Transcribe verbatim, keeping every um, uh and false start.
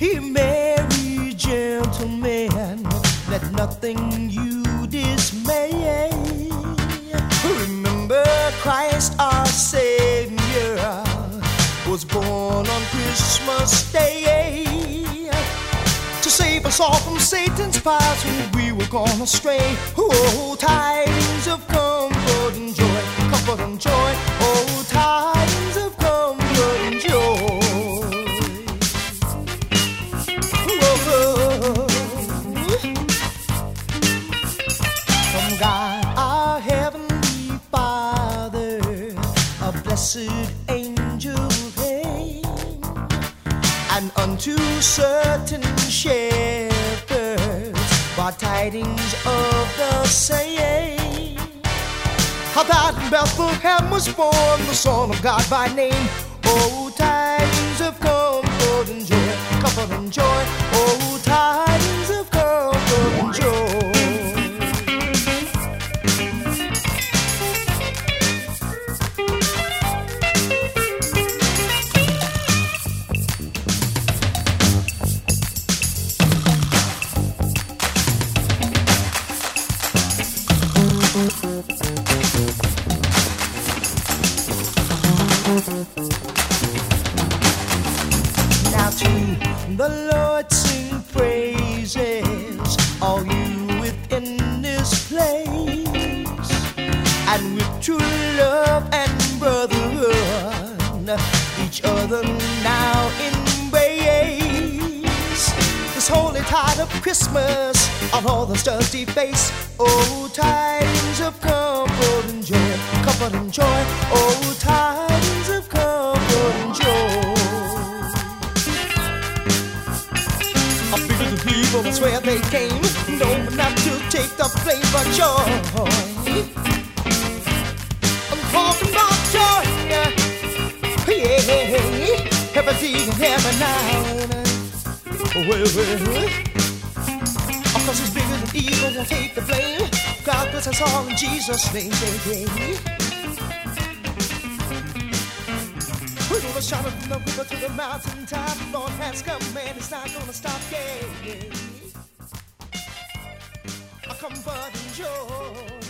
He merry gentleman, let nothing you dismay. Remember Christ our Savior was born on Christmas Day to save us all from Satan's power when we were gone astray. Oh, tidings of comfort and joy, comfort and joy. Oh, tidings of comfort and joy. Whoa. From God our heavenly Father, a blessed angel came, and unto certain shepherds brought tidings of the same, how that in Bethlehem was born the Son of God by name. Oh, tidings of comfort and joy, comfort and joy. Oh, tidings of comfort and joy. Now to the Lord sing praises, all you within this place, and with true love and brotherhood, each other now embrace this holy tide of Christmas on all the dusty face. Oh, tidings of comfort and joy, comfort and joy. Oh, tidings of comfort and joy. I figured the people, that's where they came, no, not to take the blame, but joy. I'm talking about joy, yeah, everything in heaven now. Well, well, well. Of course it's bigger than evil, won't take the blame. God bless us all in Jesus' name, baby. We're gonna shout it from the river to the mountain top. The Lord has come and it's not gonna stop, yeah, yeah. A comfort and joy.